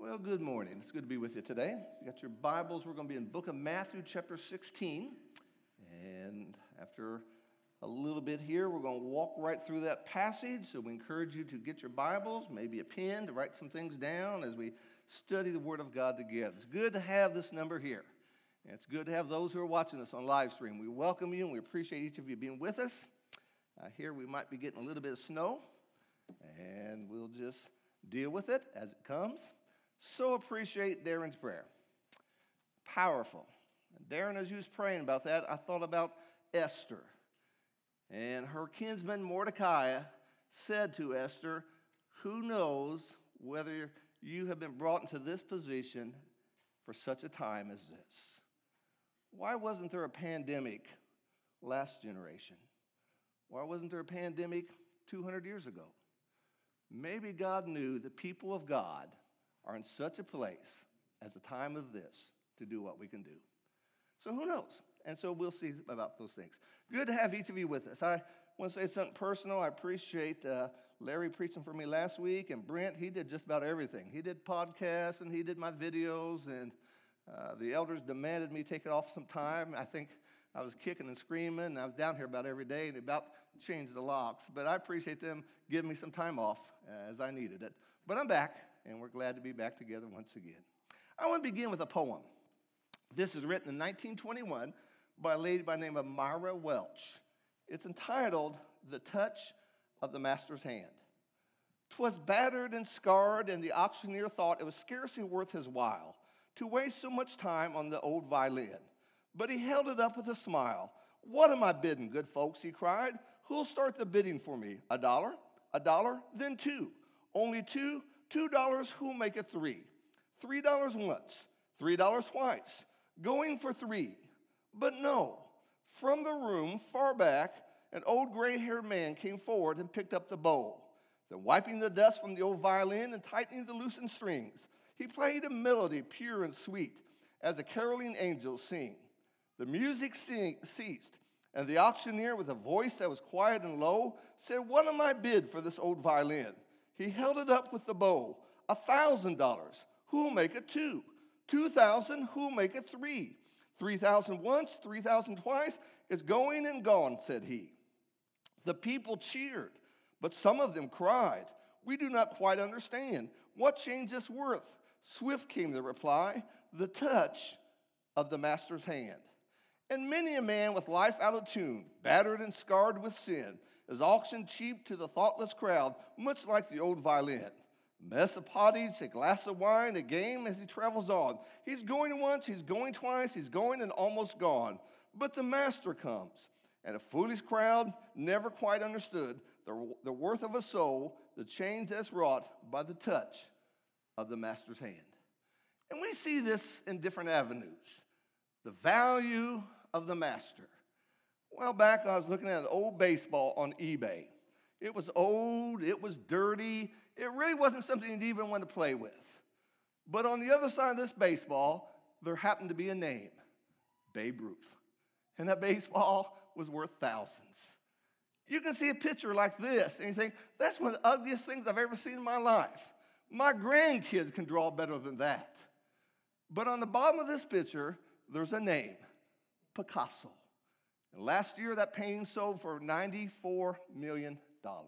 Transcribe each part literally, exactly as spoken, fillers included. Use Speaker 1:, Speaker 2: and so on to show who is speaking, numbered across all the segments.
Speaker 1: Well, good morning. It's good to be with you today. If you got your Bibles, we're going to be in the book of Matthew, chapter sixteen. And after a little bit here, we're going to walk right through that passage. So we encourage you to get your Bibles, maybe a pen to write some things down as we study the Word of God together. It's good to have this number here. And it's good to have those who are watching us on live stream. We welcome you and we appreciate each of you being with us. Uh, here we might be getting a little bit of snow, and we'll just deal with it as it comes. So appreciate Darren's prayer. Powerful. Darren, as you was praying about that, I thought about Esther. And her kinsman Mordecai said to Esther, who knows whether you have been brought into this position for such a time as this? Why wasn't there a pandemic last generation? Why wasn't there a pandemic two hundred years ago? Maybe God knew the people of God are in such a place as a time of this to do what we can do. So who knows? And so we'll see about those things. Good to have each of you with us. I want to say something personal. I appreciate uh, Larry preaching for me last week, and Brent, he did just about everything. He did podcasts, and he did my videos, and uh, the elders demanded me take it off some time. I think I was kicking and screaming, and I was down here about every day, and about changed the locks. But I appreciate them giving me some time off uh, as I needed it. But I'm back, and we're glad to be back together once again. I want to begin with a poem. This is written in nineteen twenty-one by a lady by the name of Myra Welch. It's entitled, The Touch of the Master's Hand. 'Twas battered and scarred, and the auctioneer thought it was scarcely worth his while to waste so much time on the old violin. But he held it up with a smile. What am I bidding, good folks, he cried. Who'll start the bidding for me? A dollar? A dollar? Then two. Only two? Two dollars, who'll make it three? Three dollars once. Three dollars twice. Going for three. But no. From the room, far back, an old gray-haired man came forward and picked up the bowl. Then wiping the dust from the old violin and tightening the loosened strings, he played a melody pure and sweet as the caroling angels sing. The music sing, ceased, and the auctioneer, with a voice that was quiet and low, said, what am I bid for this old violin? He held it up with the bow. A thousand dollars. Who'll make it two? Two thousand. Who'll make it three? Three thousand once, three thousand twice. It's going and gone, said he. The people cheered, but some of them cried. We do not quite understand. What change is worth? Swift came the reply. The touch of the master's hand. And many a man with life out of tune, battered and scarred with sin, is auctioned cheap to the thoughtless crowd, much like the old violin. A mess of pottage, a glass of wine, a game as he travels on. He's going once, he's going twice, he's going and almost gone. But the master comes, and a foolish crowd never quite understood the, the worth of a soul, the change that's wrought by the touch of the master's hand. And we see this in different avenues. The value of the master. A while back, I was looking at an old baseball on eBay. It was old, it was dirty, it really wasn't something you'd even want to play with. But on the other side of this baseball, there happened to be a name, Babe Ruth. And that baseball was worth thousands. You can see a picture like this, and you think, that's one of the ugliest things I've ever seen in my life. My grandkids can draw better than that. But on the bottom of this picture, there's a name, Picasso. And last year, that painting sold for ninety-four million dollars.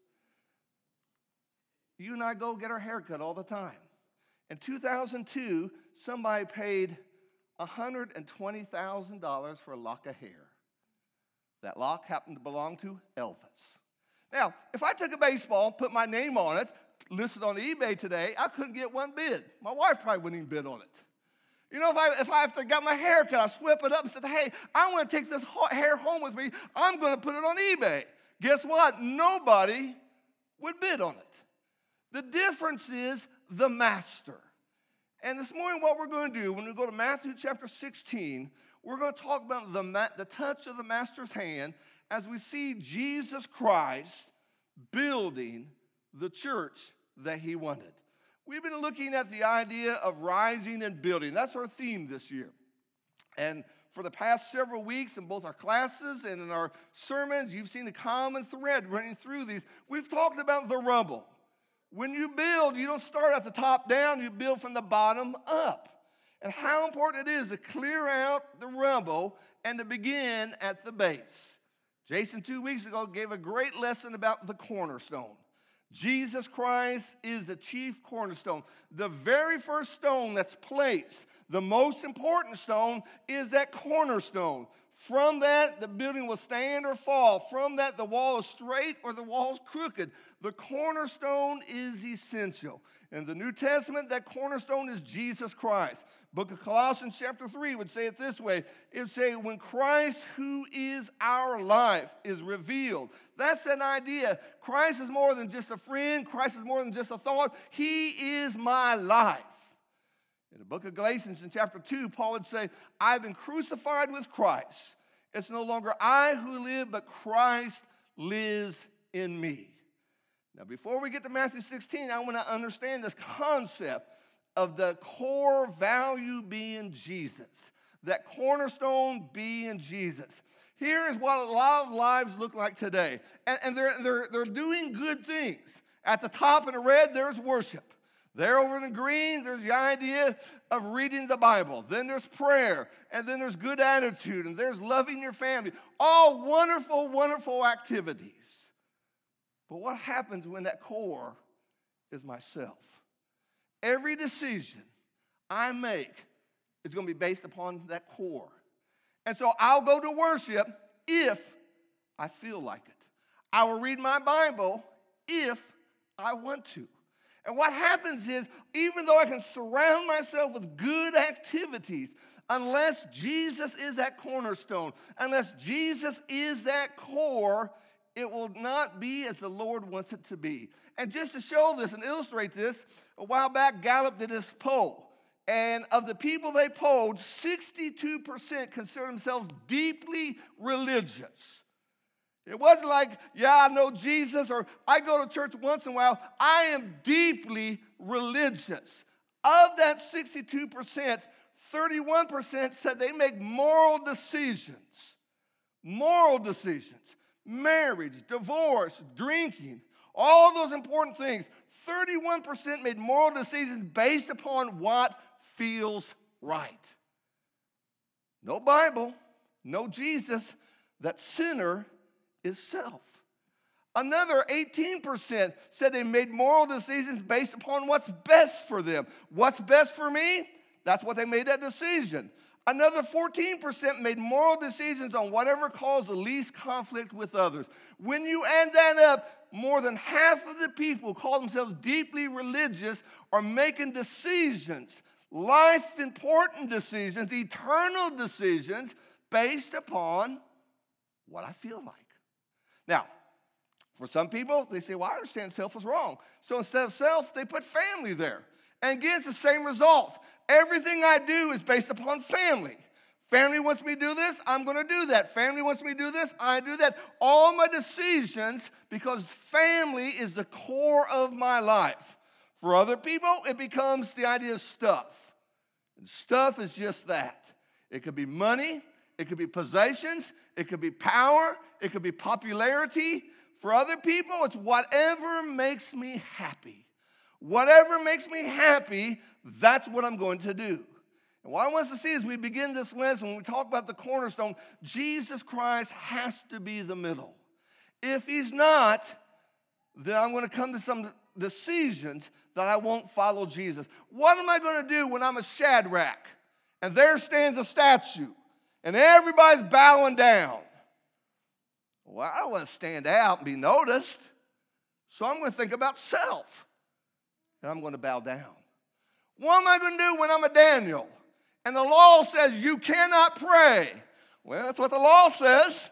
Speaker 1: You and I go get our hair cut all the time. In two thousand two, somebody paid one hundred twenty thousand dollars for a lock of hair. That lock happened to belong to Elvis. Now, if I took a baseball, put my name on it, listed on eBay today, I couldn't get one bid. My wife probably wouldn't even bid on it. You know, if I if I have to got my hair cut, I sweep it up and said, hey, I want to take this hair home with me. I'm going to put it on eBay. Guess what? Nobody would bid on it. The difference is the master. And this morning what we're going to do, when we go to Matthew chapter sixteen, we're going to talk about the, the touch of the master's hand as we see Jesus Christ building the church that he wanted. We've been looking at the idea of rising and building. That's our theme this year. And for the past several weeks in both our classes and in our sermons, you've seen a common thread running through these. We've talked about the rubble. When you build, you don't start at the top down, you build from the bottom up. And how important it is to clear out the rubble and to begin at the base. Jason, two weeks ago, gave a great lesson about the cornerstone. Jesus Christ is the chief cornerstone. The very first stone that's placed, the most important stone, is that cornerstone. From that, the building will stand or fall. From that, the wall is straight or the wall is crooked. The cornerstone is essential. In the New Testament, that cornerstone is Jesus Christ. Book of Colossians chapter three would say it this way. It would say, when Christ, who is our life, is revealed. That's an idea. Christ is more than just a friend. Christ is more than just a thought. He is my life. In the book of Galatians in chapter two, Paul would say, I've been crucified with Christ. It's no longer I who live, but Christ lives in me. Now, before we get to Matthew sixteen, I want to understand this concept of the core value being Jesus. That cornerstone being Jesus. Here is what a lot of lives look like today. And, and they're, they're, they're doing good things. At the top in the red, there's worship. There over in the green, there's the idea of reading the Bible. Then there's prayer. And then there's good attitude. And there's loving your family. All wonderful, wonderful activities. But what happens when that core is myself? Every decision I make is going to be based upon that core. And so I'll go to worship if I feel like it. I will read my Bible if I want to. And what happens is, even though I can surround myself with good activities, unless Jesus is that cornerstone, unless Jesus is that core, it will not be as the Lord wants it to be. And just to show this and illustrate this, a while back, Gallup did this poll. And of the people they polled, sixty-two percent consider themselves deeply religious. It wasn't like, yeah, I know Jesus, or I go to church once in a while. I am deeply religious. Of that sixty-two percent, thirty-one percent said they make moral decisions. Moral decisions. Marriage, divorce, drinking, all those important things. thirty-one percent made moral decisions based upon what feels right. No Bible, no Jesus. That sinner is self. Another eighteen percent said they made moral decisions based upon what's best for them. What's best for me? That's what they made that decision. Another fourteen percent made moral decisions on whatever caused the least conflict with others. When you add that up, more than half of the people who call themselves deeply religious are making decisions, life-important decisions, eternal decisions, based upon what I feel like. Now, for some people, they say, well, I understand self is wrong. So instead of self, they put family there. And again, it's the same result. Everything I do is based upon family. Family wants me to do this, I'm going to do that. Family wants me to do this, I do that. All my decisions, because family is the core of my life. For other people, it becomes the idea of stuff. And stuff is just that. It could be money, it could be possessions, it could be power, it could be popularity. For other people, it's whatever makes me happy. Whatever makes me happy, that's what I'm going to do. And what I want us to see as we begin this lesson, when we talk about the cornerstone, Jesus Christ has to be the middle. If he's not, then I'm going to come to some decisions that I won't follow Jesus. What am I going to do when I'm a Shadrach and there stands a statue and everybody's bowing down? Well, I don't want to stand out and be noticed, so I'm going to think about self, and I'm going to bow down. What am I going to do when I'm a Daniel, and the law says you cannot pray? Well, that's what the law says,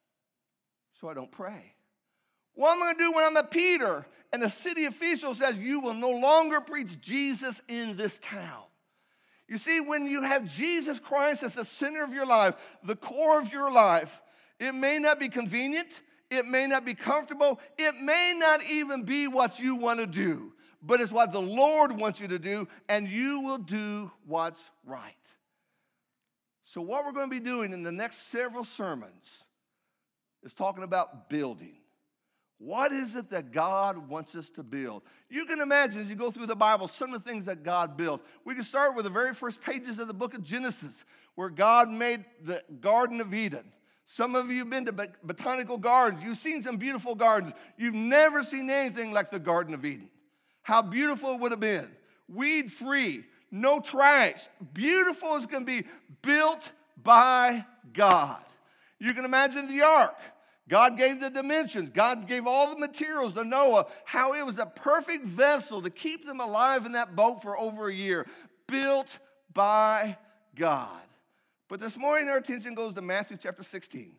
Speaker 1: so I don't pray. What am I going to do when I'm a Peter, and the city official says you will no longer preach Jesus in this town? You see, when you have Jesus Christ as the center of your life, the core of your life, it may not be convenient, it may not be comfortable, it may not even be what you want to do, but it's what the Lord wants you to do, and you will do what's right. So what we're going to be doing in the next several sermons is talking about building. What is it that God wants us to build? You can imagine as you go through the Bible some of the things that God built. We can start with the very first pages of the book of Genesis, where God made the Garden of Eden. Some of you have been to botanical gardens. You've seen some beautiful gardens. You've never seen anything like the Garden of Eden. How beautiful it would have been. Weed-free, no trash. Beautiful as can be, built by God. You can imagine the ark. God gave the dimensions. God gave all the materials to Noah, how it was a perfect vessel to keep them alive in that boat for over a year, built by God. But this morning our attention goes to Matthew chapter sixteen.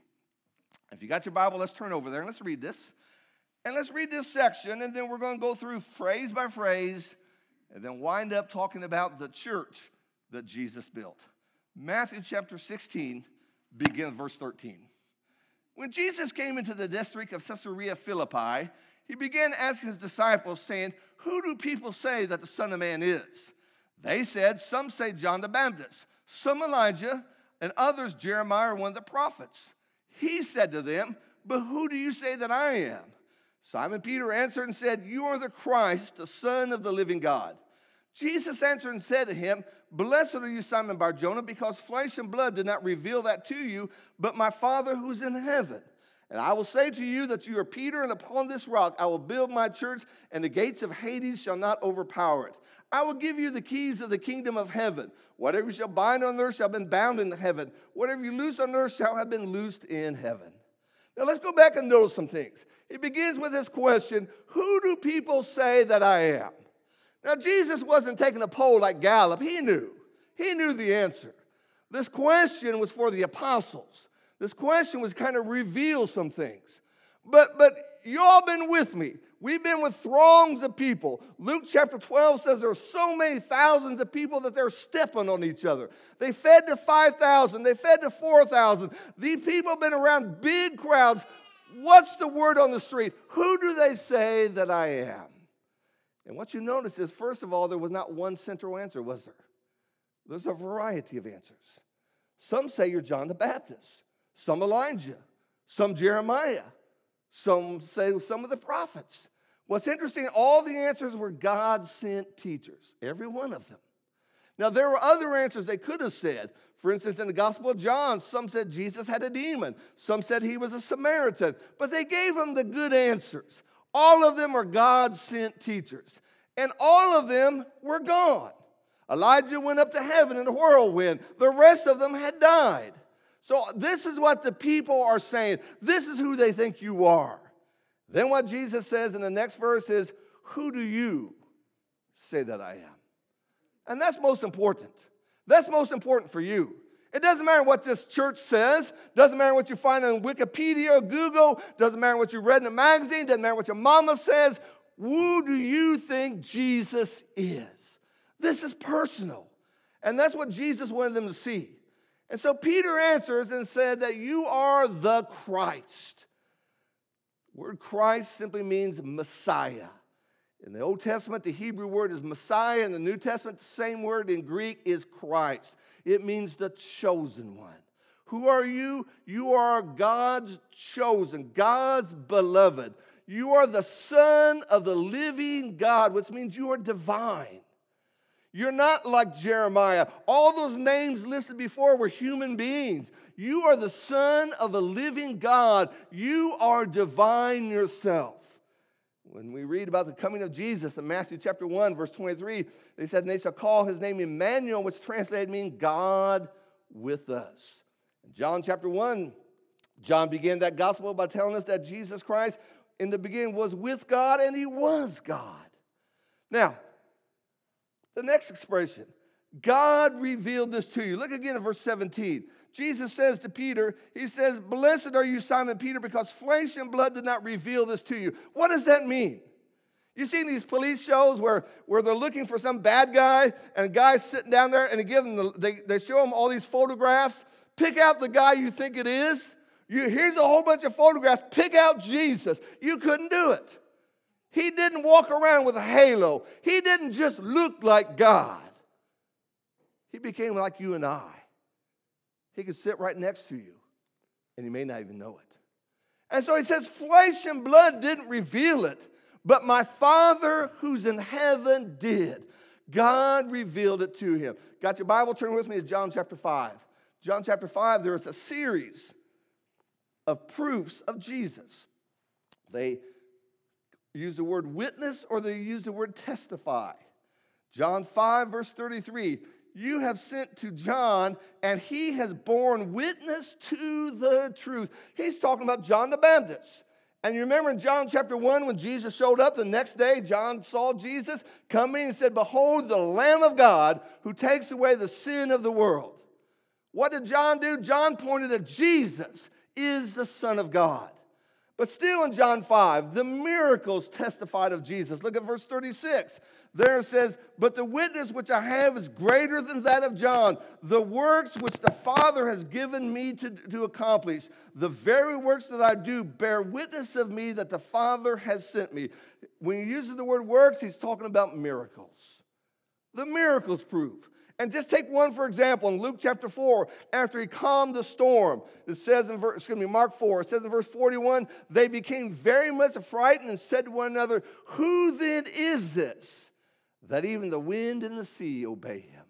Speaker 1: If you got your Bible, let's turn over there and let's read this. And let's read this section, and then we're going to go through phrase by phrase and then wind up talking about the church that Jesus built. Matthew chapter sixteen, begin with verse thirteen. When Jesus came into the district of Caesarea Philippi, he began asking his disciples, saying, "Who do people say that the Son of Man is?" They said, "Some say John the Baptist, some Elijah, and others Jeremiah or one of the prophets." He said to them, "But who do you say that I am?" Simon Peter answered and said, "You are the Christ, the Son of the living God." Jesus answered and said to him, "Blessed are you, Simon Bar-Jonah, because flesh and blood did not reveal that to you, but my Father who's in heaven. And I will say to you that you are Peter, and upon this rock I will build my church, and the gates of Hades shall not overpower it. I will give you the keys of the kingdom of heaven. Whatever you shall bind on earth shall have been bound in heaven. Whatever you loose on earth shall have been loosed in heaven." Now let's go back and notice some things. He begins with this question, who do people say that I am? Now, Jesus wasn't taking a poll like Gallup. He knew. He knew the answer. This question was for the apostles. This question was kind of reveal some things. But, but you all been with me. We've been with throngs of people. Luke chapter twelve says there are so many thousands of people that they're stepping on each other. They fed to five thousand. They fed to four thousand. These people have been around big crowds. What's the word on the street? Who do they say that I am? And what you notice is, first of all, there was not one central answer, was there? There's a variety of answers. Some say you're John the Baptist, some Elijah, some Jeremiah, some say some of the prophets. What's interesting, all the answers were God-sent teachers, every one of them. Now, there were other answers they could have said. For instance, in the Gospel of John, some said Jesus had a demon. Some said he was a Samaritan. But they gave them the good answers. All of them are God-sent teachers. And all of them were gone. Elijah went up to heaven in a whirlwind. The rest of them had died. So this is what the people are saying. This is who they think you are. Then what Jesus says in the next verse is, who do you say that I am? And that's most important. That's most important for you. It doesn't matter what this church says. Doesn't matter what you find on Wikipedia or Google. Doesn't matter what you read in a magazine. Doesn't matter what your mama says. Who do you think Jesus is? This is personal. And that's what Jesus wanted them to see. And so Peter answers and said that you are the Christ. The word Christ simply means Messiah. In the Old Testament, the Hebrew word is Messiah. In the New Testament, the same word in Greek is Christ. It means the chosen one. Who are you? You are God's chosen, God's beloved. You are the Son of the living God, which means you are divine. You're not like Jeremiah. All those names listed before were human beings. You are the Son of a living God. You are divine yourself. When we read about the coming of Jesus in Matthew chapter one, verse twenty-three, they said, "And they shall call his name Emmanuel," which translated means God with us. In John chapter one, John began that gospel by telling us that Jesus Christ in the beginning was with God and he was God. Now, the next expression, God revealed this to you. Look again at verse seventeen. Jesus says to Peter, he says, "Blessed are you, Simon Peter, because flesh and blood did not reveal this to you." What does that mean? You seen these police shows where, where they're looking for some bad guy, and a guy's sitting down there, and they, give them the, they, they show him all these photographs. Pick out the guy you think it is. You, here's a whole bunch of photographs. Pick out Jesus. You couldn't do it. He didn't walk around with a halo. He didn't just look like God. He became like you and I. He could sit right next to you, and you may not even know it. And so he says, flesh and blood didn't reveal it, but my Father who's in heaven did. God revealed it to him. Got your Bible? Turn with me to John chapter five. John chapter five, there is a series of proofs of Jesus. They use the word witness or they use the word testify. John five, verse thirty-three, you have sent to John, and he has borne witness to the truth. He's talking about John the Baptist. And you remember in John chapter one, when Jesus showed up the next day, John saw Jesus coming and said, behold, the Lamb of God who takes away the sin of the world. What did John do? John pointed at Jesus is the Son of God. But still in John five, the miracles testified of Jesus. Look at verse thirty-six. There it says, but the witness which I have is greater than that of John. The works which the Father has given me to, to accomplish, the very works that I do bear witness of me that the Father has sent me. When he uses the word works, he's talking about miracles. The miracles prove. And just take one, for example, in Luke chapter four, after he calmed the storm, it says in verse, excuse me, Mark four, it says in verse forty-one, they became very much frightened and said to one another, who then is this, that even the wind and the sea obey him?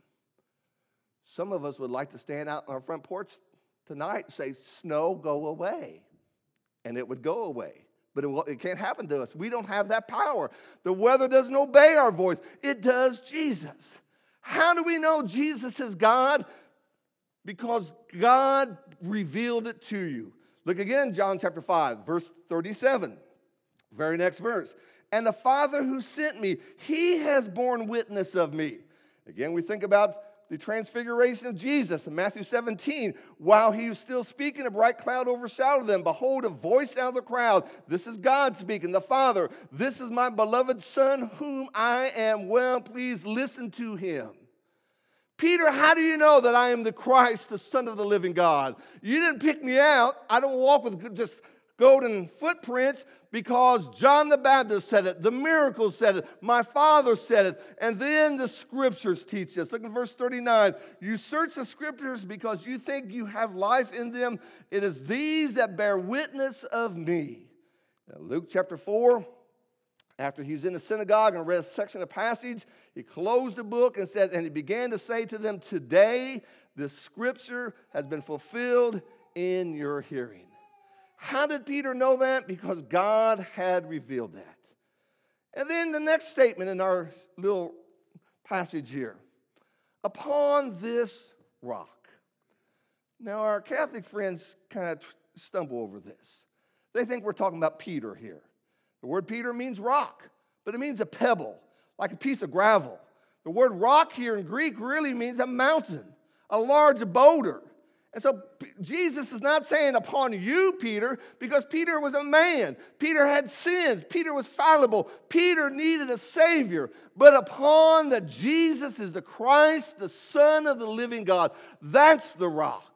Speaker 1: Some of us would like to stand out on our front porch tonight and say, snow, go away. And it would go away. But it, it can't happen to us. We don't have that power. The weather doesn't obey our voice. It does Jesus. How do we know Jesus is God? Because God revealed it to you. Look again, John chapter five, verse thirty-seven. Very next verse. And the Father who sent me, he has borne witness of me. Again, we think about the transfiguration of Jesus in Matthew seventeen. While he was still speaking, a bright cloud overshadowed them. Behold, a voice out of the crowd. This is God speaking, the Father. This is my beloved Son, whom I am well pleased. Listen to him. Peter, how do you know that I am the Christ, the Son of the living God? You didn't pick me out. I don't walk with just golden footprints because John the Baptist said it. The miracles said it. My Father said it. And then the Scriptures teach us. Look at verse thirty-nine. You search the Scriptures because you think you have life in them. It is these that bear witness of me. Now, Luke chapter four. After he was in the synagogue and read a section of passage, he closed the book and said, and he began to say to them, today the scripture has been fulfilled in your hearing. How did Peter know that? Because God had revealed that. And then the next statement in our little passage here, upon this rock. Now our Catholic friends kind of stumble over this. They think we're talking about Peter here. The word Peter means rock, but it means a pebble, like a piece of gravel. The word rock here in Greek really means a mountain, a large boulder. And so Jesus is not saying upon you, Peter, because Peter was a man. Peter had sins. Peter was fallible. Peter needed a Savior. But upon that Jesus is the Christ, the Son of the living God. That's the rock.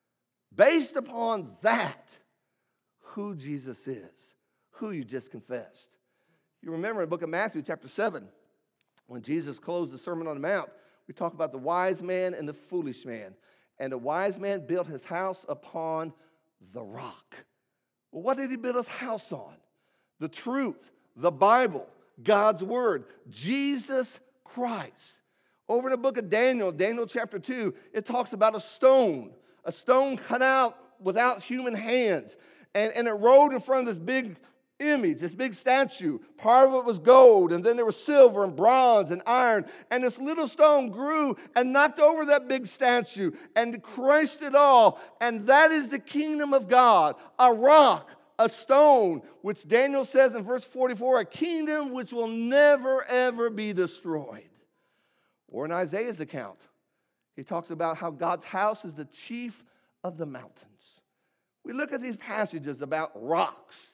Speaker 1: Based upon that, who Jesus is. Who you just confessed. You remember in the book of Matthew chapter seven, when Jesus closed the Sermon on the Mount, we talk about the wise man and the foolish man. And the wise man built his house upon the rock. Well, what did he build his house on? The truth, the Bible, God's word, Jesus Christ. Over in the book of Daniel, Daniel chapter two, it talks about a stone, a stone cut out without human hands. And, and it rolled in front of this big image, this big statue. Part of it was gold, and then there was silver and bronze and iron. And this little stone grew and knocked over that big statue and crushed it all. And that is the kingdom of God, a rock, a stone, which Daniel says in verse forty-four, a kingdom which will never, ever be destroyed. Or in Isaiah's account, he talks about how God's house is the chief of the mountains. We look at these passages about rocks,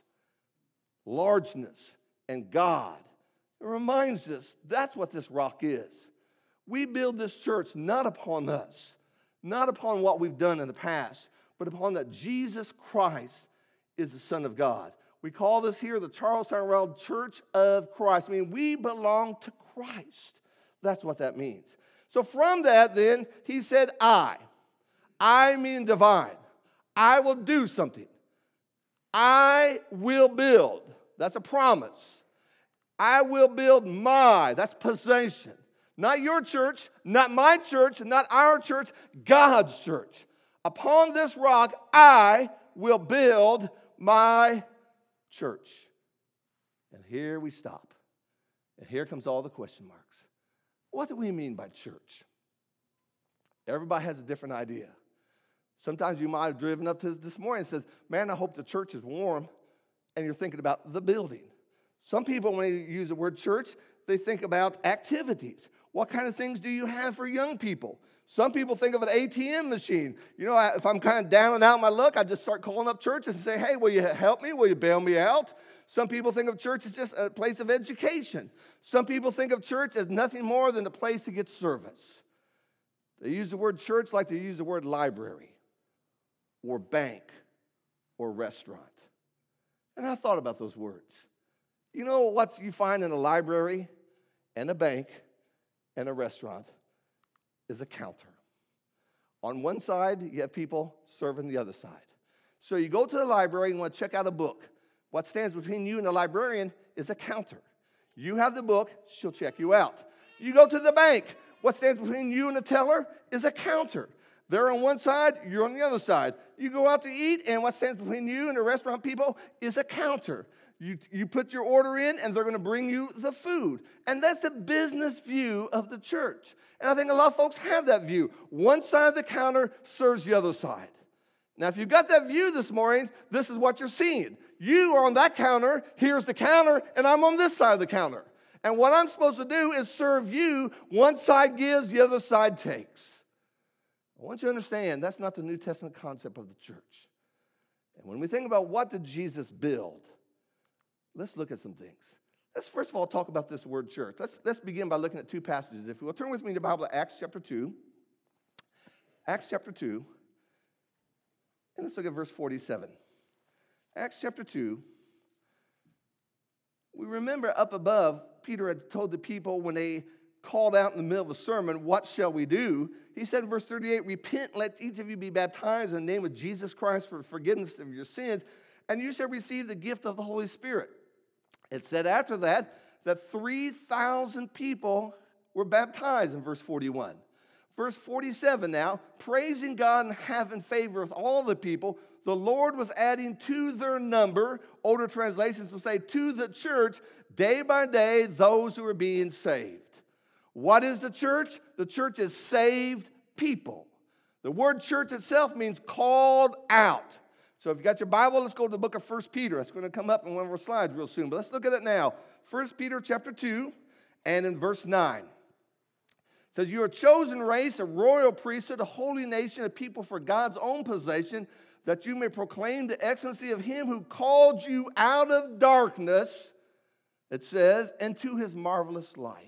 Speaker 1: largeness, and God. It reminds us that's what this rock is. We build this church not upon us, not upon what we've done in the past, but upon that Jesus Christ is the Son of God. We call this here the Charles Tyrrell Church of Christ. I mean, we belong to Christ. That's what that means. So from that, then, he said, I. I mean divine. I will do something. I will build. That's a promise. I will build my, that's possession. Not your church, not my church, not our church, God's church. Upon this rock, I will build my church. And here we stop. And here comes all the question marks. What do we mean by church? Everybody has a different idea. Sometimes you might have driven up to this, this morning and says, man, I hope the church is warm. And you're thinking about the building. Some people, when they use the word church, they think about activities. What kind of things do you have for young people? Some people think of an A T M machine. You know, if I'm kind of down and out in my luck, I just start calling up churches and say, hey, will you help me? Will you bail me out? Some people think of church as just a place of education. Some people think of church as nothing more than a place to get service. They use the word church like they use the word library or bank or restaurant. And I thought about those words. You know what you find in a library and a bank and a restaurant is a counter. On one side, you have people serving the other side. So you go to the library and want to check out a book. What stands between you and the librarian is a counter. You have the book, she'll check you out. You go to the bank. What stands between you and the teller is a counter. They're on one side, you're on the other side. You go out to eat, and what stands between you and the restaurant people is a counter. You, you put your order in, and they're going to bring you the food. And that's the business view of the church. And I think a lot of folks have that view. One side of the counter serves the other side. Now, if you've got that view this morning, this is what you're seeing. You are on that counter, here's the counter, and I'm on this side of the counter. And what I'm supposed to do is serve you. One side gives, the other side takes. I want you to understand that's not the New Testament concept of the church. And when we think about what did Jesus build, let's look at some things. Let's first of all talk about this word church. Let's, let's begin by looking at two passages. If you will turn with me in the Bible to Acts chapter two. Acts chapter two. And let's look at verse forty-seven. Acts chapter two. We remember up above, Peter had told the people when they called out in the middle of a sermon, what shall we do? He said in verse thirty-eight, repent, let each of you be baptized in the name of Jesus Christ for the forgiveness of your sins, and you shall receive the gift of the Holy Spirit. It said after that, that three thousand people were baptized in verse forty-one. Verse forty-seven now, praising God and having favor with all the people, the Lord was adding to their number, older translations will say, to the church, day by day, those who are being saved. What is the church? The church is saved people. The word church itself means called out. So if you got your Bible, let's go to the book of First Peter. That's going to come up in one of our slides real soon. But let's look at it now. First Peter chapter two and in verse nine. It says, you are a chosen race, a royal priesthood, a holy nation, a people for God's own possession, that you may proclaim the excellency of him who called you out of darkness, it says, into his marvelous light.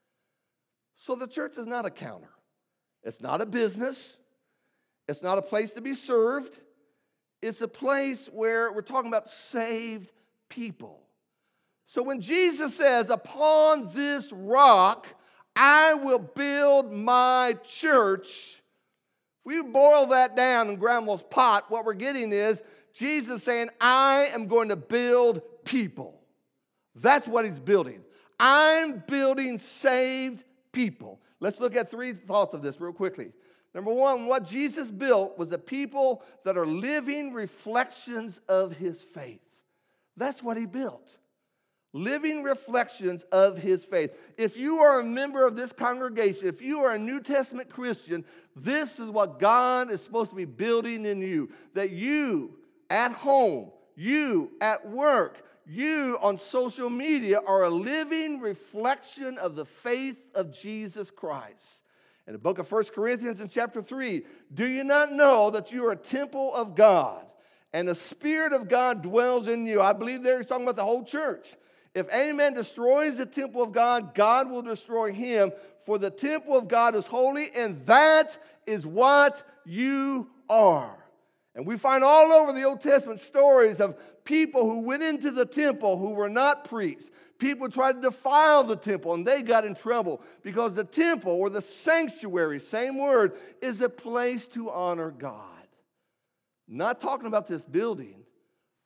Speaker 1: So the church is not a counter. It's not a business. It's not a place to be served. It's a place where we're talking about saved people. So when Jesus says, upon this rock, I will build my church, if we boil that down in grandma's pot, what we're getting is Jesus saying, I am going to build people. That's what he's building. I'm building saved people. Let's look at three thoughts of this real quickly. Number one, what Jesus built was the people that are living reflections of his faith. That's what he built. Living reflections of his faith. If you are a member of this congregation, if you are a New Testament Christian, this is what God is supposed to be building in you. That you at home, you at work, you on social media are a living reflection of the faith of Jesus Christ. In the book of First Corinthians in chapter three, do you not know that you are a temple of God and the Spirit of God dwells in you? I believe there he's talking about the whole church. If any man destroys the temple of God, God will destroy him. For the temple of God is holy, and that is what you are. And we find all over the Old Testament stories of people who went into the temple who were not priests. People tried to defile the temple, and they got in trouble because the temple, or the sanctuary, same word, is a place to honor God. Not talking about this building,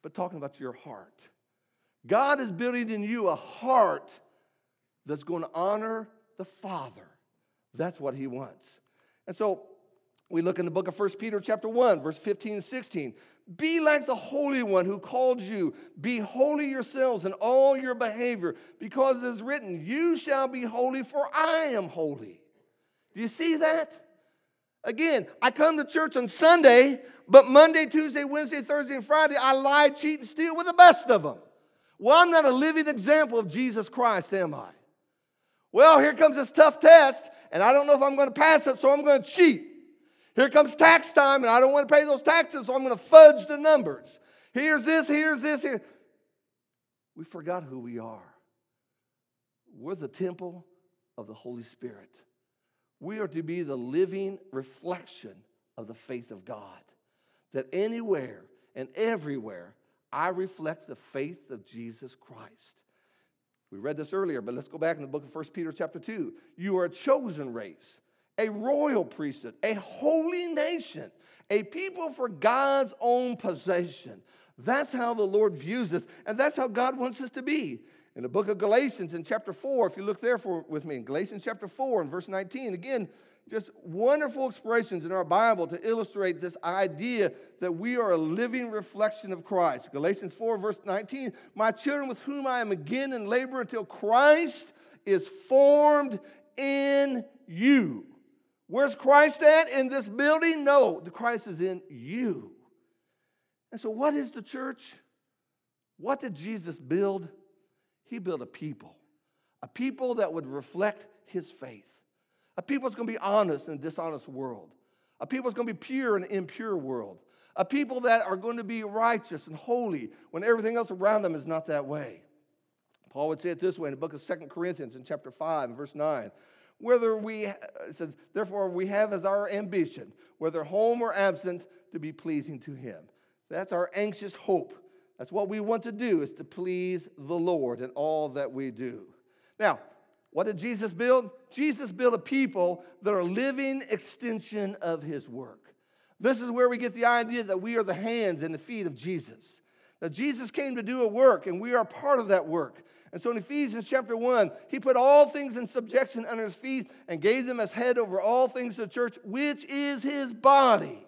Speaker 1: but talking about your heart. God is building in you a heart that's going to honor the Father. That's what he wants. And so we look in the book of First Peter chapter one, verse fifteen and sixteen. Be like the Holy One who called you. Be holy yourselves in all your behavior, because it is written, you shall be holy, for I am holy. Do you see that? Again, I come to church on Sunday, but Monday, Tuesday, Wednesday, Thursday, and Friday, I lie, cheat, and steal with the best of them. Well, I'm not a living example of Jesus Christ, am I? Well, here comes this tough test, and I don't know if I'm going to pass it, so I'm going to cheat. Here comes tax time, and I don't want to pay those taxes, so I'm going to fudge the numbers. Here's this, here's this, here. We forgot who we are. We're the temple of the Holy Spirit. We are to be the living reflection of the faith of God. That anywhere and everywhere, I reflect the faith of Jesus Christ. We read this earlier, but let's go back in the book of First Peter chapter two. You are a chosen race, a royal priesthood, a holy nation, a people for God's own possession. That's how the Lord views us, and that's how God wants us to be. In the book of Galatians in chapter four, if you look there for, with me, in Galatians chapter four and verse nineteen, again, just wonderful expressions in our Bible to illustrate this idea that we are a living reflection of Christ. Galatians four, verse nineteen, my children with whom I am again in labor until Christ is formed in you. Where's Christ at? In this building? No, the Christ is in you. And so what is the church? What did Jesus build? He built a people. A people that would reflect his faith. A people that's going to be honest in a dishonest world. A people that's going to be pure in an impure world. A people that are going to be righteous and holy when everything else around them is not that way. Paul would say it this way in the book of Second Corinthians in chapter five and verse nine. Whether we, it says, therefore we have as our ambition, whether home or absent, to be pleasing to him. That's our anxious hope. That's what we want to do, is to please the Lord in all that we do. Now, what did Jesus build? Jesus built a people that are a living extension of his work. This is where we get the idea that we are the hands and the feet of Jesus. That Jesus came to do a work, and we are part of that work. And so in Ephesians chapter one, he put all things in subjection under his feet and gave them as head over all things to the church, which is his body.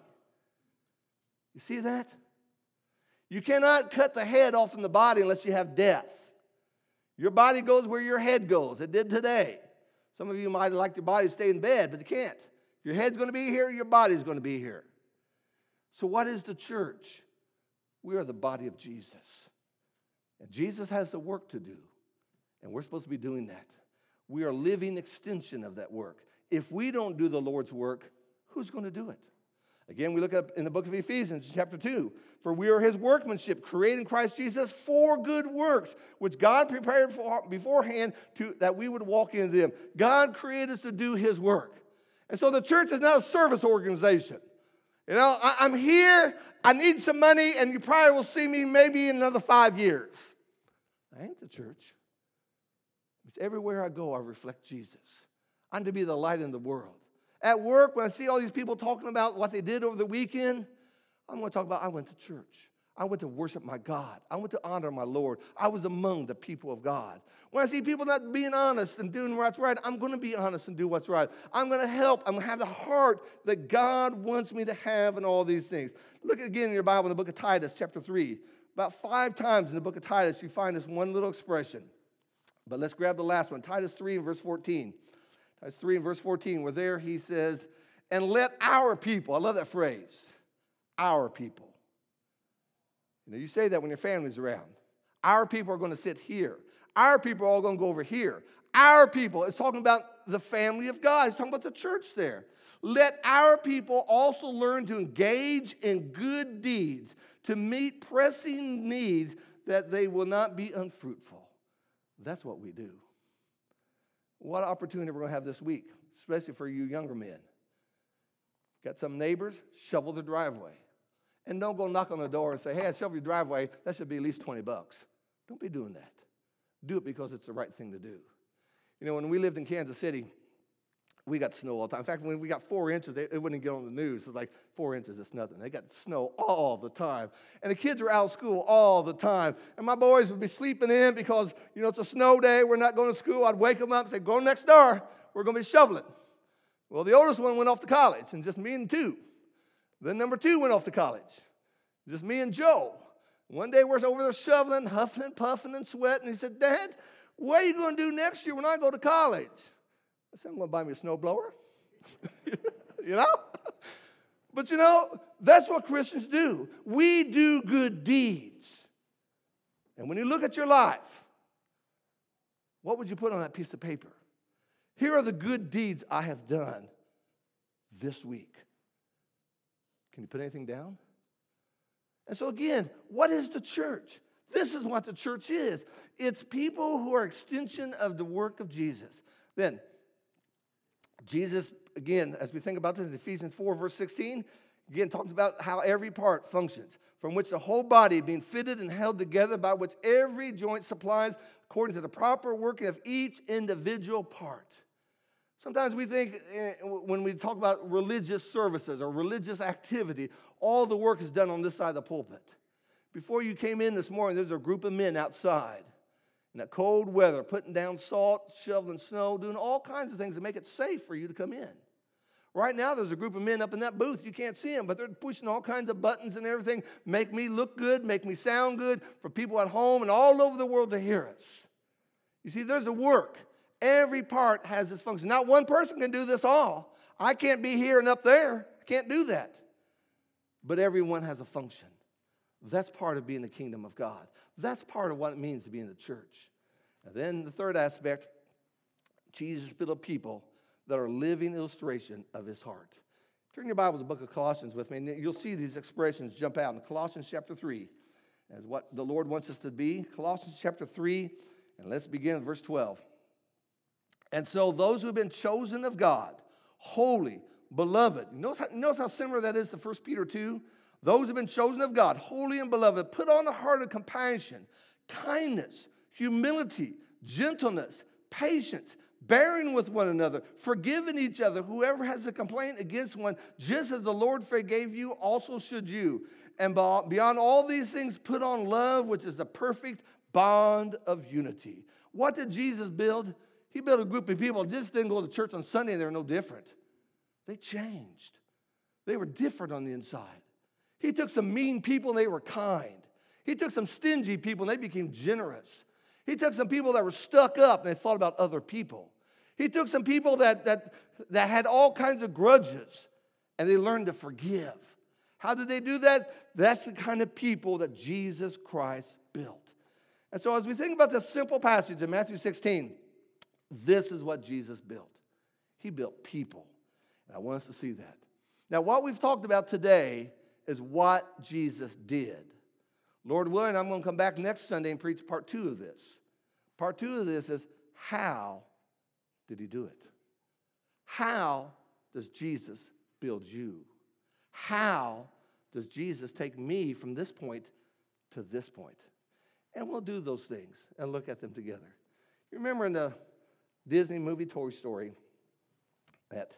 Speaker 1: You see that? You cannot cut the head off from the body unless you have death. Your body goes where your head goes. It did today. Some of you might like your body to stay in bed, but you can't. If your head's going to be here, your body's going to be here. So what is the church? We are the body of Jesus. And Jesus has the work to do. And we're supposed to be doing that. We are a living extension of that work. If we don't do the Lord's work, who's going to do it? Again, we look up in the book of Ephesians, chapter two. For we are his workmanship, created in Christ Jesus for good works, which God prepared for beforehand to, that we would walk into them. God created us to do his work. And so the church is not a service organization. You know, I, I'm here, I need some money, and you probably will see me maybe in another five years. I ain't the church. It's everywhere I go, I reflect Jesus. I'm to be the light in the world. At work, when I see all these people talking about what they did over the weekend, I'm going to talk about I went to church. I went to worship my God. I went to honor my Lord. I was among the people of God. When I see people not being honest and doing what's right, I'm going to be honest and do what's right. I'm going to help. I'm going to have the heart that God wants me to have in all these things. Look again in your Bible in the book of Titus, chapter three. About five times in the book of Titus, you find this one little expression. But let's grab the last one, Titus three and verse fourteen. Titus three and verse fourteen, where there he says, and let our people, I love that phrase, our people. You know, you say that when your family's around. Our people are going to sit here. Our people are all going to go over here. Our people, it's talking about the family of God. It's talking about the church there. Let our people also learn to engage in good deeds, to meet pressing needs, that they will not be unfruitful. That's what we do. What opportunity we're going to have this week, especially for you younger men. Got some neighbors, shovel the driveway. And don't go knock on the door and say, hey, I shovel your driveway. That should be at least twenty bucks. Don't be doing that. Do it because it's the right thing to do. You know, when we lived in Kansas City, we got snow all the time. In fact, when we got four inches, they, it wouldn't get on the news. It's like, four inches, it's nothing. They got snow all the time. And the kids were out of school all the time. And my boys would be sleeping in because, you know, it's a snow day. We're not going to school. I'd wake them up and say, go next door. We're going to be shoveling. Well, the oldest one went off to college, and just me and two. Then number two went off to college. Just me and Joe. One day we're over there shoveling, huffing and puffing and sweating. He said, Dad, what are you going to do next year when I go to college? I said, I'm going to buy me a snowblower. You know? But you know, that's what Christians do. We do good deeds. And when you look at your life, what would you put on that piece of paper? Here are the good deeds I have done this week. Can you put anything down? And so again, what is the church? This is what the church is. It's people who are extension of the work of Jesus. Then, Jesus, again, as we think about this in Ephesians four, verse sixteen, again, talks about how every part functions, from which the whole body, being fitted and held together, by which every joint supplies according to the proper working of each individual part. Sometimes we think when we talk about religious services or religious activity, all the work is done on this side of the pulpit. Before you came in this morning, there's a group of men outside in that cold weather, putting down salt, shoveling snow, doing all kinds of things to make it safe for you to come in. Right now, there's a group of men up in that booth. You can't see them, but they're pushing all kinds of buttons and everything, make me look good, make me sound good for people at home and all over the world to hear us. You see, there's a work. Every part has its function. Not one person can do this all. I can't be here and up there. I can't do that. But everyone has a function. That's part of being the kingdom of God. That's part of what it means to be in the church. And then the third aspect, Jesus built a people that are living illustration of his heart. Turn your Bible to the book of Colossians with me, and you'll see these expressions jump out in Colossians chapter three as what the Lord wants us to be. Colossians chapter three, and let's begin with verse twelve. And so those who have been chosen of God, holy, beloved. Notice how, notice how similar that is to First Peter two. Those who have been chosen of God, holy and beloved, put on the heart of compassion, kindness, humility, gentleness, patience, bearing with one another, forgiving each other. Whoever has a complaint against one, just as the Lord forgave you, also should you. And beyond all these things, put on love, which is the perfect bond of unity. What did Jesus build? He built a group of people that just didn't go to church on Sunday and they were no different. They changed. They were different on the inside. He took some mean people and they were kind. He took some stingy people and they became generous. He took some people that were stuck up and they thought about other people. He took some people that, that, that had all kinds of grudges and they learned to forgive. How did they do that? That's the kind of people that Jesus Christ built. And so as we think about this simple passage in Matthew sixteen, this is what Jesus built. He built people. And I want us to see that. Now, what we've talked about today is what Jesus did. Lord willing, I'm going to come back next Sunday and preach part two of this. Part two of this is, how did he do it? How does Jesus build you? How does Jesus take me from this point to this point? And we'll do those things and look at them together. You remember in the Disney movie Toy Story that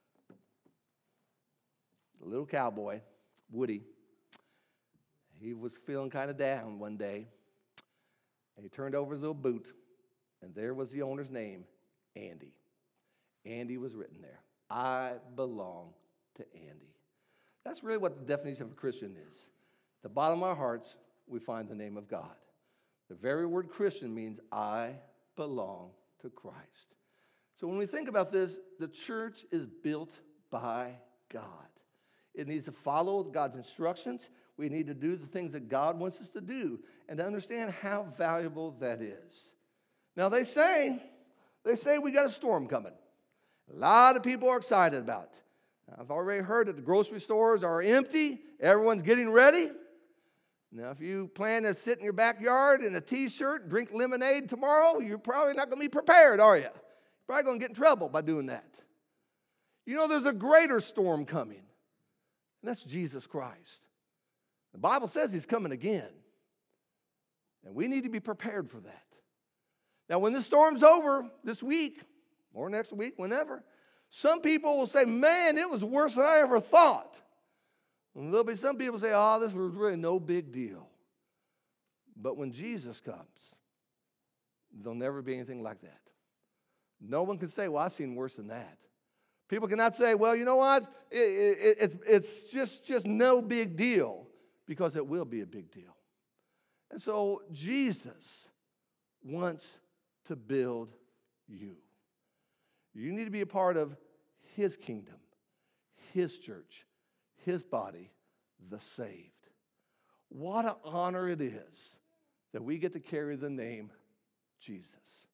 Speaker 1: the little cowboy, Woody, he was feeling kind of down one day, and he turned over his little boot, and there was the owner's name, Andy. Andy was written there. I belong to Andy. That's really what the definition of a Christian is. At the bottom of our hearts, we find the name of God. The very word Christian means I belong to Christ. So when we think about this, the church is built by God. It needs to follow God's instructions. We need to do the things that God wants us to do and to understand how valuable that is. Now they say, they say we got a storm coming. A lot of people are excited about it. Now, I've already heard that the grocery stores are empty. Everyone's getting ready. Now, if you plan to sit in your backyard in a T-shirt and drink lemonade tomorrow, you're probably not going to be prepared, are you? You're probably going to get in trouble by doing that. You know, there's a greater storm coming, and that's Jesus Christ. The Bible says he's coming again, and we need to be prepared for that. Now, when this storm's over this week or next week, whenever, Some people will say, man, it was worse than I ever thought. And there'll be some people say, oh, this was really no big deal. But when Jesus comes, there'll never be anything like that. No one can say, well, I've seen worse than that. People cannot say, well, you know what? It, it, it's it's just, just no big deal, because it will be a big deal. And so Jesus wants to build you. You need to be a part of his kingdom, his church, his body, the saved. What an honor it is that we get to carry the name Jesus.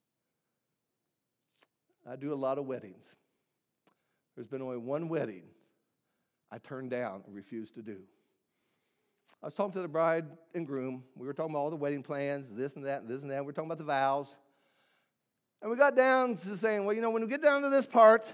Speaker 1: I do a lot of weddings. There's been only one wedding I turned down and refused to do. I was talking to the bride and groom. We were talking about all the wedding plans, this and that, and this and that. We were talking about the vows. And we got down to saying, well, you know, when we get down to this part,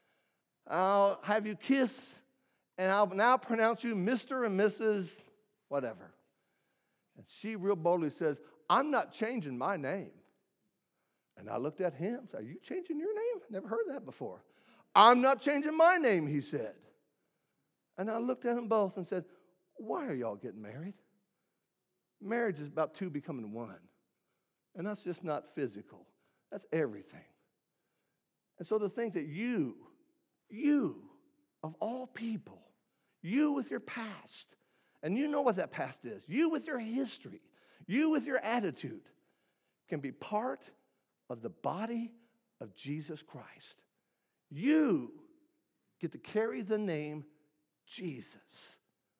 Speaker 1: I'll have you kiss, and I'll now pronounce you Mister and Missus whatever. And she real boldly says, I'm not changing my name. And I looked at him, said, are you changing your name? Never heard that before. I'm not changing my name, he said. And I looked at them both and said, why are y'all getting married? Marriage is about two becoming one. And that's just not physical. That's everything. And so to think that you, you, of all people, you with your past, and you know what that past is, you with your history, you with your attitude, can be part of the body of Jesus Christ. You get to carry the name Jesus.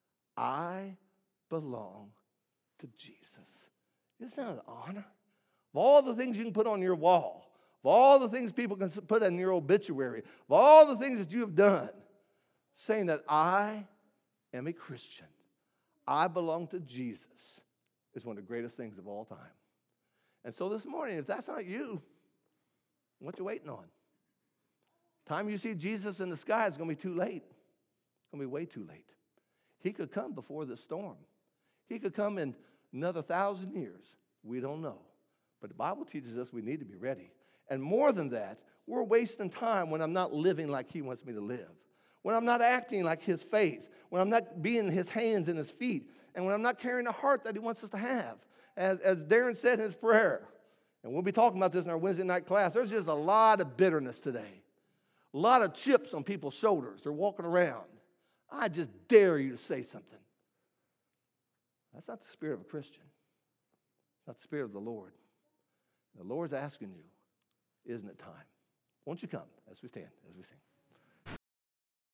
Speaker 1: I belong to Jesus. Isn't that an honor? Of all the things you can put on your wall, of all the things people can put in your obituary, of all the things that you have done, saying that I am a Christian, I belong to Jesus, is one of the greatest things of all time. And so this morning, if that's not you, what you waiting on? Time you see Jesus in the sky is going to be too late. It's going to be way too late. He could come before the storm. He could come in another thousand years. We don't know. But the Bible teaches us we need to be ready. And more than that, we're wasting time when I'm not living like he wants me to live, when I'm not acting like his faith, when I'm not being his hands and his feet, and when I'm not carrying the heart that he wants us to have. As, as Darren said in his prayer, and we'll be talking about this in our Wednesday night class, there's just a lot of bitterness today. A lot of chips on people's shoulders. They're walking around. I just dare you to say something. That's not the spirit of a Christian. It's not the spirit of the Lord. The Lord's asking you, isn't it time? Won't you come as we stand, as we sing?